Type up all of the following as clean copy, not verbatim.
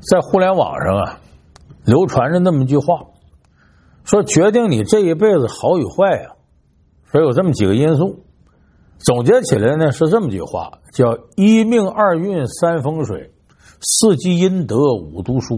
在互联网上啊，流传着那么一句话，说决定你这一辈子好与坏啊，说有这么几个因素。总结起来呢是这么句话，叫一命二运三风水，四积阴德五读书。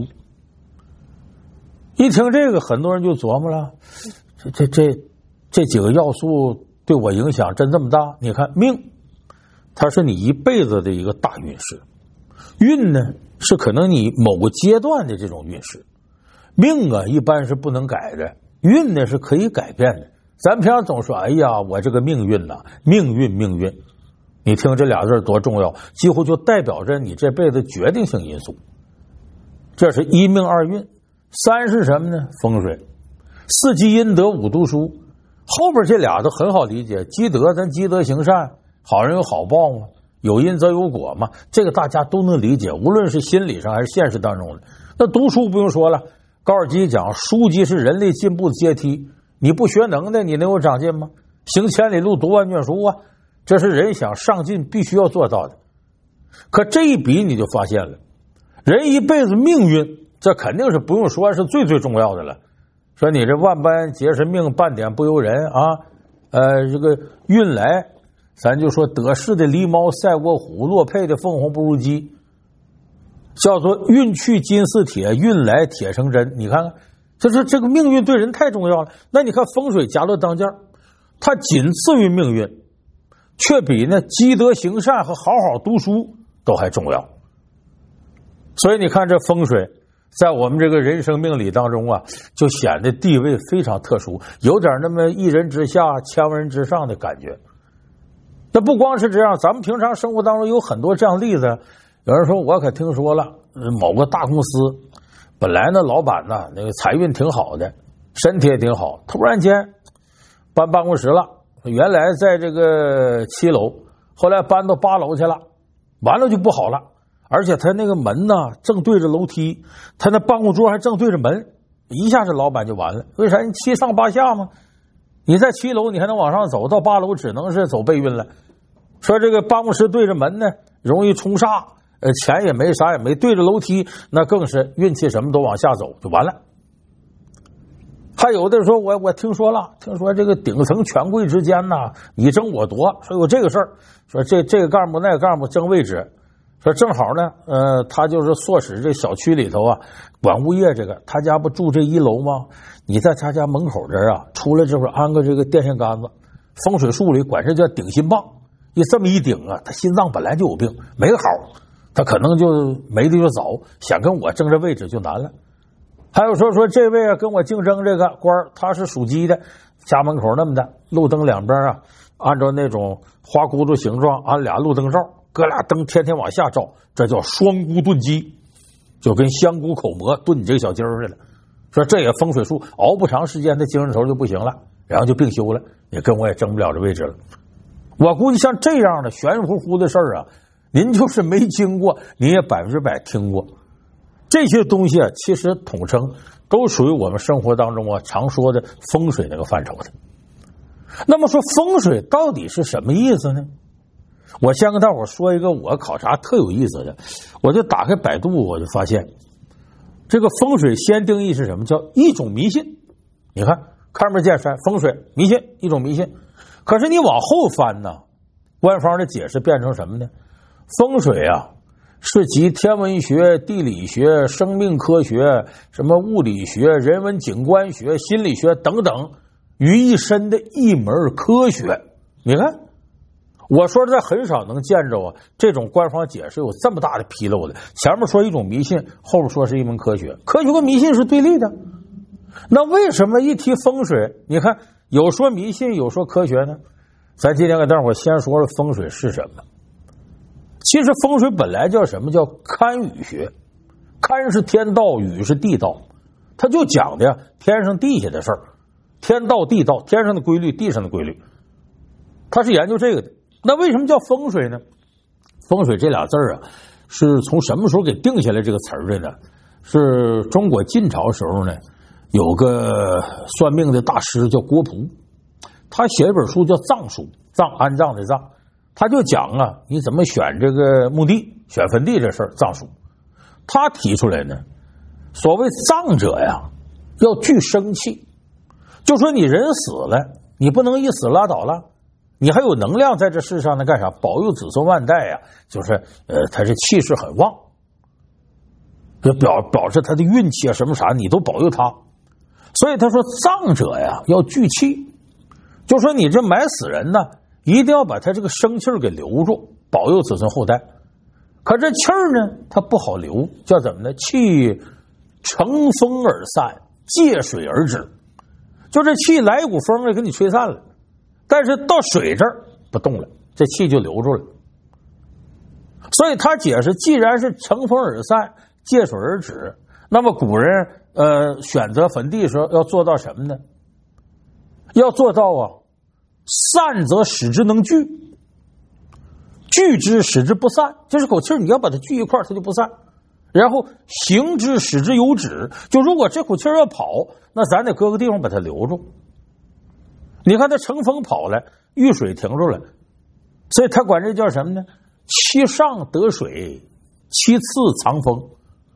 一听这个，很多人就琢磨了，这几个要素对我影响真这么大？你看命，它是你一辈子的一个大运势；运呢，是可能你某个阶段的这种运势。命啊，一般是不能改的，运呢是可以改变的。咱平常总说，哎呀，我这个命运呐，命运，你听这俩字多重要，几乎就代表着你这辈子决定性因素。这是一命二运，三是什么呢？风水。四积阴德五读书，后边这俩都很好理解。积德，咱积德行善，好人有好报嘛，有因则有果嘛，这个大家都能理解，无论是心理上还是现实当中的。那读书不用说了，高尔基讲，书籍是人类进步的阶梯。你不学能耐，你能有长进吗？行千里路，读万卷书啊，这是人想上进必须要做到的。可这一比你就发现了，人一辈子命运，这肯定是不用说，是最重要的了。说你这万般皆是命，半点不由人啊。这个运来，咱就说得势的狸猫赛过虎，落配的凤凰不如鸡，叫做运去金似铁，运来铁成针。你看看。这个命运对人太重要了。那你看风水夹落当间，它仅次于命运，却比呢积德行善和好好读书都还重要。所以你看这风水在我们这个人生命理当中啊，就显得地位非常特殊，有点那么一人之下千万人之上的感觉。那不光是这样，咱们平常生活当中有很多这样的例子。有人说我可听说了，某个大公司本来呢，老板呢那个财运挺好的，身体也挺好，突然间搬办公室了，原来在这个7楼，后来搬到8楼去了，完了就不好了，而且他那个门呢正对着楼梯，他那办公桌还正对着门，一下子老板就完了。为啥？你7上8下嘛，你在7楼你还能往上走，到8楼只能是走背运了。说这个办公室对着门呢，容易冲煞。钱也没啥也没，对着楼梯那更是运气什么都往下走就完了。还有的说我听说这个顶层权贵之间呐你争我夺，说有这个事儿，说这个干部那个干部争位置，说正好呢他就是唆使这小区里头啊管物业这个，他家不住这1楼吗？你在他家门口这儿啊出来之后安个这个电线杆子，风水术里管这叫顶心棒，这么一顶啊，他心脏本来就有病没个好，他可能就没的就早，想跟我争这位置就难了。还有说这位啊跟我竞争这个官，他是属鸡的，家门口那么的路灯两边啊按照那种花骨朵形状安俩路灯罩，搁俩灯天天往下照，这叫双菇炖鸡，就跟香菇口蘑炖你这个小鸡儿似的。说这也风水术，熬不长时间他精神头就不行了，然后就病休了，你跟我也争不了这位置了。我估计像这样的玄乎乎的事儿啊，您就是没经过，您也100%听过。这些东西啊，其实统称都属于我们生活当中啊常说的风水那个范畴的。那么说风水到底是什么意思呢？我先跟大伙说一个我考察特有意思的，我就打开百度，我就发现这个风水先定义是什么，叫一种迷信。你看开门见山，风水迷信，一种迷信。可是你往后翻呢，官方的解释变成什么呢？风水啊是集天文学、地理学、生命科学、什么物理学、人文景观学、心理学等等于一身的一门科学。你看我说这很少能见着啊这种官方解释有这么大的纰漏的，前面说一种迷信，后面说是一门科学，科学和迷信是对立的。那为什么一提风水，你看有说迷信有说科学呢？咱今天给大伙先说说风水是什么。其实风水本来叫什么，叫堪舆学，堪是天道，舆是地道，他就讲的呀天上地下的事儿，天道地道，天上的规律地上的规律，他是研究这个的。那为什么叫风水呢？风水这俩字啊是从什么时候给定下来这个词儿的呢？是中国晋朝时候呢有个算命的大师叫郭璞，他写一本书叫葬书，葬安葬的葬，他就讲啊你怎么选这个墓地选坟地这事儿，葬书。 他提出来呢，所谓葬者呀，要聚生气，就说你人死了，你不能一死拉倒了，你还有能量在这世上呢，干啥？保佑子孙万代呀，就是他这气势很旺，就表示他的运气啊什么啥，你都保佑他。所以他说葬者呀要聚气，就说你这埋死人呢，一定要把他这个生气给留住，保佑子孙后代。可这气儿呢，它不好留，叫怎么呢？气乘风而散，借水而止。就这气来一股风给你吹散了，但是到水这儿不动了，这气就留住了。所以他解释，既然是乘风而散，借水而止，那么古人选择坟地的时候要做到什么呢？要做到啊，散则使之能聚，聚之使之不散，就是口气你要把它聚一块它就不散。然后行之使之有止，就如果这口气要跑，那咱得搁个地方把它留住。你看它乘风跑了，遇水停住了，所以他管这叫什么呢？其上得水，其次藏风。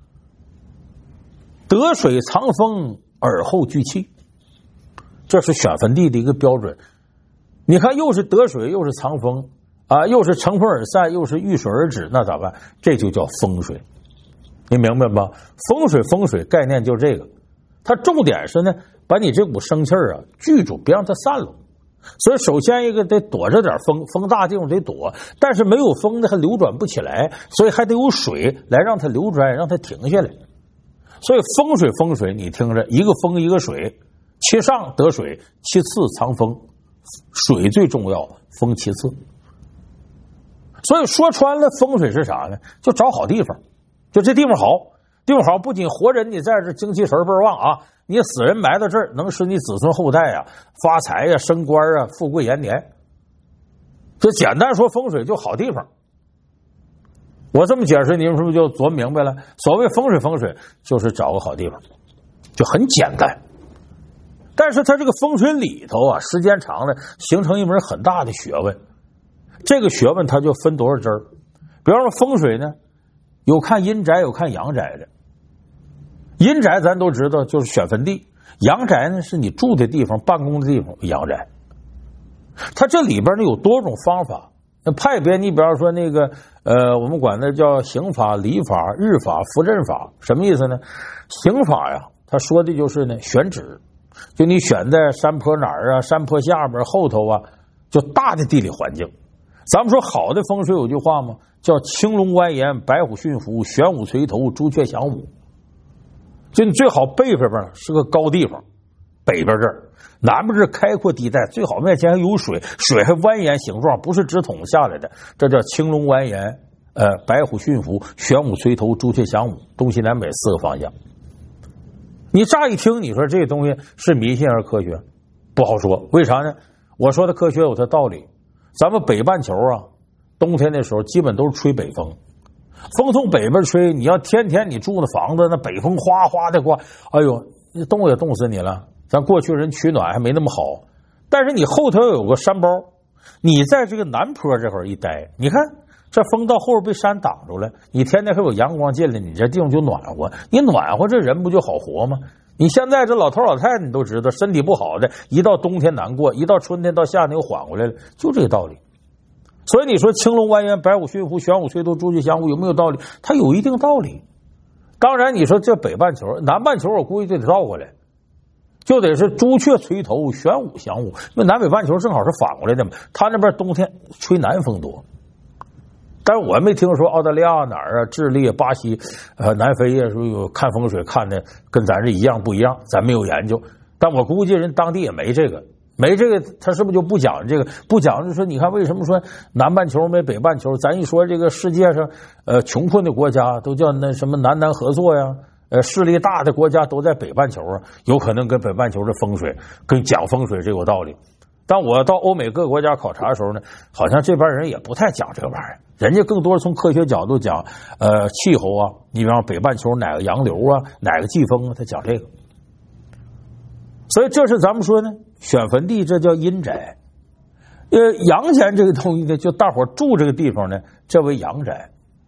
得水藏风，而后聚气，这是选坟地的一个标准。你看，又是得水，又是藏风啊，又是乘风而散，又是遇水而止，那咋办？这就叫风水。你明白吗？风水概念就是这个，它重点是呢，把你这股生气啊聚住，别让它散了。所以首先一个得躲着点风，风大地方得躲，但是没有风呢，还流转不起来，所以还得有水来让它流转，让它停下来。所以风水你听着，一个风一个水，其上得水，其次藏风，水最重要，风其次。所以说穿了，风水是啥呢？就找好地方，就这地方好，地方好不仅活人你在这精气神倍儿旺啊，你死人埋到这儿能使你子孙后代啊发财呀、升官啊、富贵延年。就简单说，风水就好地方。我这么解释，你们是不是就琢磨明白了？所谓风水就是找个好地方，就很简单。但是它这个风水里头啊，时间长了形成一门很大的学问。这个学问它就分多少支儿。比方说风水呢，有看阴宅，有看阳宅的。阴宅咱都知道就是选坟地，阳宅呢是你住的地方、办公的地方，阳宅。它这里边呢有多种方法。那派别，你比方说那个我们管它叫刑法、礼法、日法、符阵法，什么意思呢？刑法呀，他说的就是呢选址，就你选在山坡哪儿啊，山坡下边后头啊，就大的地理环境。咱们说好的风水有句话吗？叫青龙蜿蜒，白虎驯服，玄武垂头，朱雀翔舞。就你最好背边是个高地方，北边这儿。南边是开阔地带，最好面前还有水，水还蜿蜒形状，不是直筒下来的，这叫青龙蜿蜒，白虎驯服，玄武垂头，朱雀翔舞，东西南北四个方向。你乍一听，你说这东西是迷信还是科学？不好说，为啥呢？我说的科学有它道理。咱们北半球啊，冬天的时候基本都是吹北风，风从北边吹，你要天天你住的房子，那北风哗哗的刮，哎呦，冻也冻死你了。咱过去人取暖还没那么好，但是你后头有个山包，你在这个南坡这会儿一待，你看这风到后边被山挡住了，你天天还有阳光进来，你这地方就暖和，你暖和这人不就好活吗？你现在这老头老太太你都知道，身体不好的一到冬天难过，一到春天到夏天又缓过来了，就这个道理。所以你说青龙蜿蜒，白虎驯服，玄武垂头，朱雀翔舞，有没有道理？它有一定道理。当然你说这北半球，南半球我估计就得倒过来，就得是朱雀垂头，玄武翔舞，因为南北半球正好是反过来的嘛。他那边冬天吹南风多，但是我没听说澳大利亚哪儿啊、智利、巴西、南非啊，说有看风水看的跟咱这一样不一样，咱没有研究。但我估计人当地也没这个，他是不是就不讲这个？不讲就说，你看为什么说南半球没北半球？咱一说这个世界上穷困的国家都叫那什么南南合作呀。势力大的国家都在北半球啊，有可能跟北半球的风水跟讲风水这有道理。但我到欧美各个国家考察的时候呢，好像这边人也不太讲这个玩意儿，人家更多是从科学角度讲气候啊，你比方北半球哪个洋流啊，哪个季风啊，他讲这个。所以这是咱们说呢，选坟地这叫阴宅。阳间这个东西呢，就大伙住这个地方呢，这为阳宅。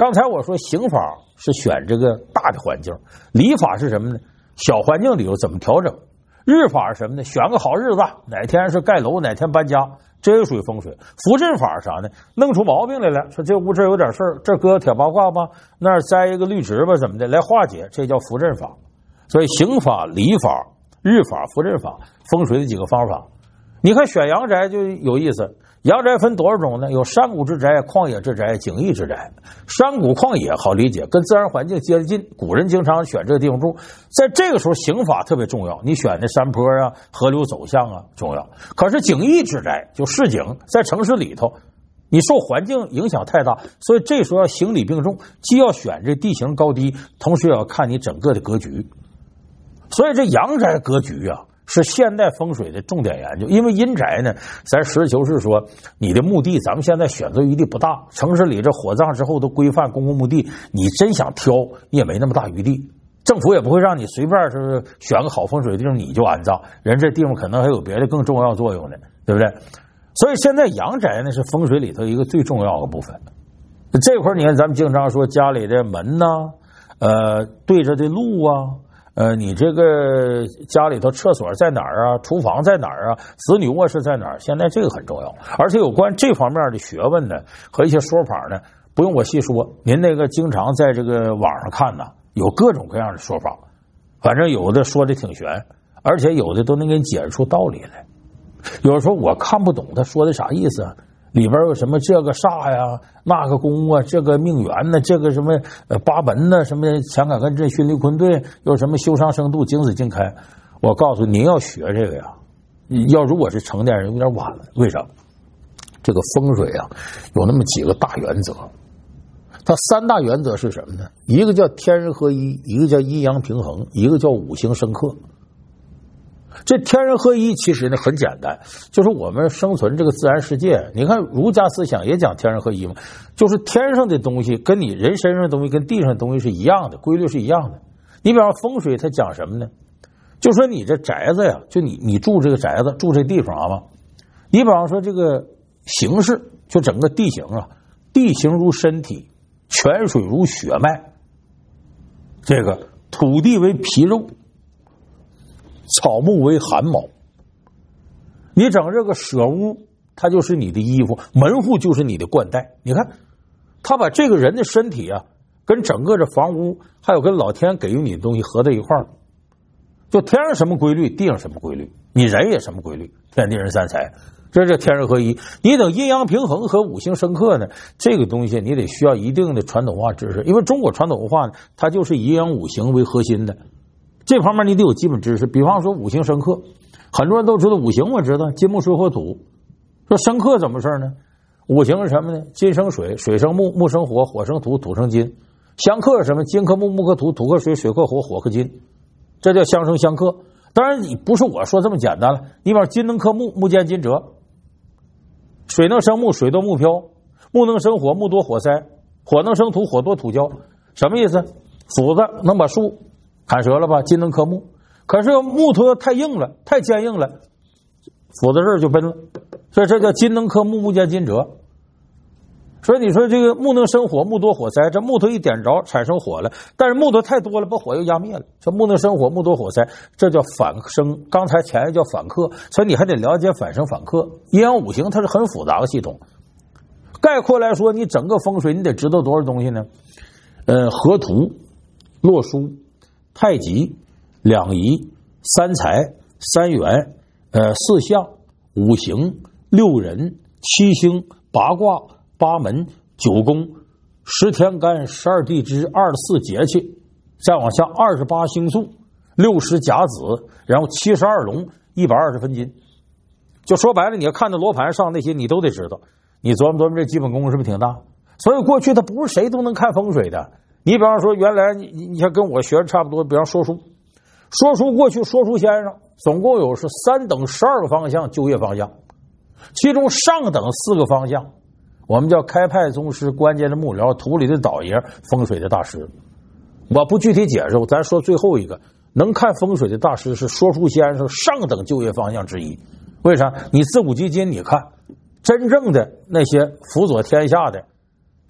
刚才我说刑法是选这个大的环境，礼法是什么呢？小环境里头怎么调整？日法是什么呢？选个好日子，哪天是盖楼，哪天搬家，这也属于风水。扶正法是啥呢？弄出毛病来了，说这屋这有点事儿，这搁铁八卦吧，那儿栽一个绿植吧，怎么的，来化解，这叫扶正法。所以刑法、礼法、日法、扶正法，风水的几个方法。你看选阳宅就有意思，阳宅分多少种呢？有山谷之宅、旷野之宅、景异之宅。山谷旷野好理解，跟自然环境接得近，古人经常选这个地方住。在这个时候刑法特别重要，你选的山坡啊、河流走向啊重要。可是景异之宅就市井，在城市里头，你受环境影响太大，所以这时候要刑礼并重，既要选这地形高低，同时也要看你整个的格局。所以这阳宅格局啊是现代风水的重点研究。因为阴宅呢，咱实事求是说，你的墓地咱们现在选择余地不大，城市里这火葬之后都规范公共墓地，你真想挑你也没那么大余地，政府也不会让你随便是选个好风水的地方你就安葬，人这地方可能还有别的更重要作用呢，对不对？所以现在阳宅呢是风水里头一个最重要的部分。这块你看咱们经常说家里的门呐，对着的路啊，你这个家里头厕所在哪儿啊，厨房在哪儿啊，子女卧室在哪儿，现在这个很重要。而且有关这方面的学问呢和一些说法呢，不用我细说，您那个经常在这个网上看呢，有各种各样的说法，反正有的说的挺玄，而且有的都能给你解释出道理来。有人说我看不懂他说的啥意思啊，里边有什么这个煞呀，那个宫啊，这个命元呢，这个什么八门呢，什么乾坎艮震巽离坤兑，又什么修伤生度景死尽开。我告诉您要学这个呀，要如果是成年人有点晚了。为啥？这个风水啊有那么几个大原则，它三大原则是什么呢？一个叫天人合一，一个叫阴阳平衡，一个叫五行生克。这天人合一其实呢很简单，就是我们生存这个自然世界，你看儒家思想也讲天人合一嘛，就是天上的东西跟你人身上的东西跟地上的东西是一样的，规律是一样的。你比方风水它讲什么呢？就说你这宅子呀，就你住这个宅子，住这地方啊，你比方说这个形势，就整个地形啊，地形如身体，泉水如血脉，这个土地为皮肉，草木为汗毛。你整这个舍屋，它就是你的衣服，门户就是你的冠带。你看他把这个人的身体啊跟整个这房屋还有跟老天给予你的东西合在一块儿，就天上什么规律，地上什么规律，你人也什么规律，天地人三才，这是天人合一。你等阴阳平衡和五行生克呢，这个东西你得需要一定的传统文化知识，因为中国传统文化呢，它就是以阴阳五行为核心的，这方面你得有基本知识。比方说五行生克，很多人都知道五行，我知道金木水火土。说生克怎么事呢？五行是什么呢？金生水，水生木，木生火，火生土，土生金。相克是什么？金克木，木克土，土克水，水克火，火克金，这叫相生相克。当然你不是我说这么简单了，你把金能克木，木见金折；水能生木，水多木漂；木能生火，木多火灾；火能生土，火多土焦。什么意思？斧子能把树砍折了吧，金能克木。可是木头太硬了，太坚硬了，斧子这儿就崩了，所以这叫金能克木，木见金折。所以你说这个木能生火，木多火灾，这木头一点着产生火了，但是木头太多了，把火又压灭了。这木能生火，木多火灾，这叫反生。刚才前一叫反克，所以你还得了解反生反克。阴阳五行它是很复杂的系统。概括来说，你整个风水你得知道多少东西呢？河图、洛书、太极、两仪、三才、三元、四象、五行、六人、七星、八卦、八门、九宫、10天干、12地支、24节气，再往下28星宿、60甲子，然后72龙、120分金。就说白了，你要看到罗盘上那些你都得知道。你琢磨琢磨这基本功是不是挺大？所以过去他不是谁都能看风水的。你比方说原来你像跟我学的差不多，比方说书过去说书先生总共有是3等12个方向就业方向，其中上等4个方向我们叫开派宗师、关键的幕僚、土里的倒爷、风水的大师。我不具体解释，咱说最后一个能看风水的大师是说书先生上等就业方向之一。为啥？你自古及今你看真正的那些辅佐天下的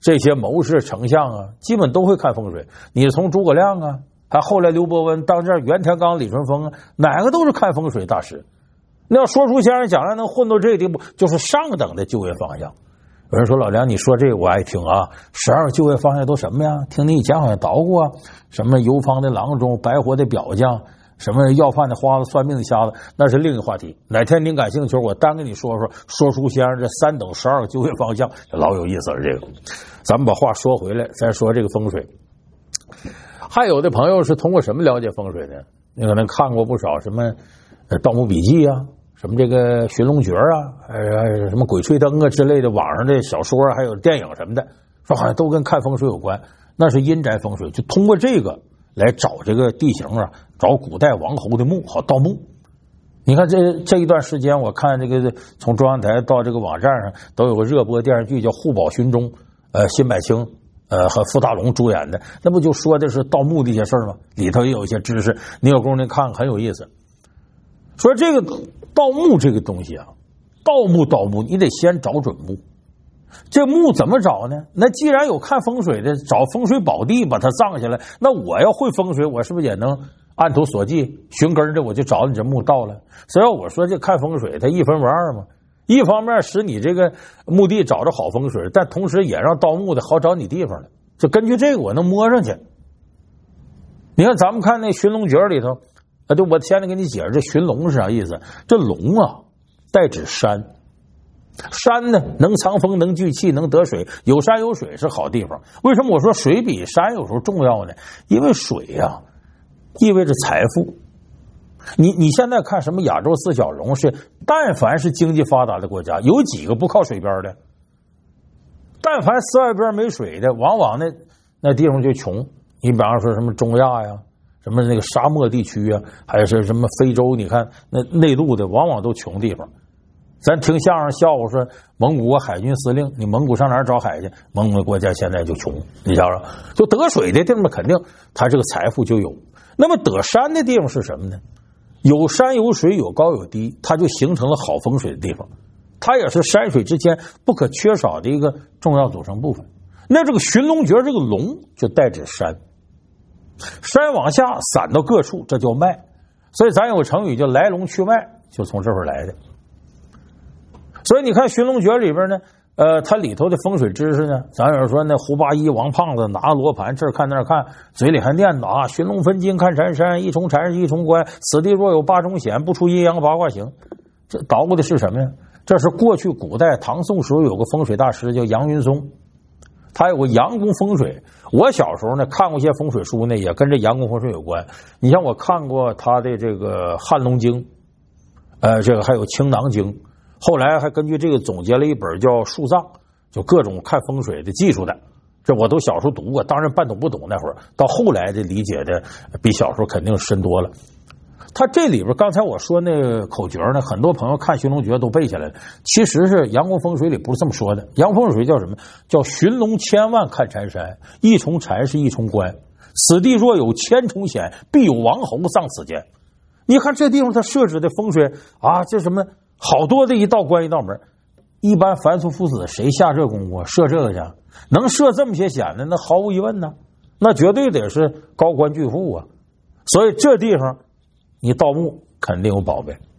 这些谋士、丞相啊，基本都会看风水。你从诸葛亮啊，还后来刘伯温到这袁天罡、李淳风啊，哪个都是看风水大师。那要说书先生将来能混到这个地步，就是上等的就业方向。有人说老梁，你说这个我爱听啊，12个就业方向都什么呀？听你以前好像捣鼓啊，什么游方的郎中，白活的表匠，什么要饭的花子，算命的瞎子，那是另一个话题。哪天您感兴趣，我单跟你说说说书先生这3等12个就业方向，老有意思了。这个，咱们把话说回来，再说这个风水。还有的朋友是通过什么了解风水的？你可能看过不少什么《盗墓笔记》啊。什么这个寻龙诀啊，什么鬼吹灯啊之类的网上的小说，还有电影什么的，说好像都跟看风水有关。那是阴宅风水，就通过这个来找这个地形啊，找古代王侯的墓，好盗墓。你看这一段时间，我看这个从中央台到这个网站上都有个热播电视剧叫《护宝寻踪》，辛柏青和傅大龙主演的，那不就说的是盗墓的一些事吗？里头也有一些知识，你有功夫看看，很有意思。说这个盗墓这个东西啊，盗墓，你得先找准墓。这墓怎么找呢？那既然有看风水的，找风水宝地把它葬下来，那我要会风水，我是不是也能按图索骥，寻根的我就找你这墓到了？所以我说这看风水它一分为二嘛，一方面使你这个墓地找着好风水，但同时也让盗墓的好找你地方了。就根据这个我能摸上去。你看咱们看那寻龙诀里头，就我现在给你解释这寻龙是啥意思。这龙啊代指山，山呢能藏风，能聚气，能得水，有山有水是好地方。为什么我说水比山有时候重要呢？因为水啊意味着财富。你现在看什么亚洲4小龙，是但凡是经济发达的国家，有几个不靠水边的？但凡四外边没水的，往往那地方就穷。你比方说什么中亚呀，什么那个沙漠地区啊，还是什么非洲，你看那内陆的往往都穷地方。咱听相声笑话说蒙古海军司令，你蒙古上哪儿找海去？蒙古国家现在就穷，你瞧瞧，就得水的地方肯定他这个财富就有。那么得山的地方是什么呢？有山有水，有高有低，它就形成了好风水的地方。它也是山水之间不可缺少的一个重要组成部分。那这个寻龙诀，这个龙就代指山，山往下散到各处，这叫脉。所以咱有个成语叫来龙去脉，就从这儿来的。所以你看寻龙诀里边呢，它里头的风水知识呢，咱有人说那胡八一王胖子拿罗盘这儿看那儿看，嘴里还念叨啊，寻龙分金看缠山，一重缠是一重关，此地若有8种险，不出阴阳八卦行。这捣鼓的是什么呀？这是过去古代唐宋时候有个风水大师叫杨云松，他有个阳宫风水。我小时候呢看过一些风水书呢，也跟这阳宫风水有关。你像我看过他的这个《汉龙经》，这个还有《青囊经》，后来还根据这个总结了一本叫《树葬》，就各种看风水的技术的。这我都小时候读过，当然半懂不懂那会儿，到后来的理解的比小时候肯定深多了。他这里边刚才我说那个口诀呢，很多朋友看寻龙诀都背下来了，其实是阳宫风水里不是这么说的。阳宫风水叫什么？叫寻龙千万看缠山，一重缠是一重关，此地若有千重险，必有王侯葬此间。你看这地方他设置的风水啊，这什么好多的一道关一道门，一般凡俗夫子谁下这功夫设这个去？能设这么些险的，那毫无疑问呢，那绝对得是高官巨富啊。所以这地方你盗墓肯定有宝贝。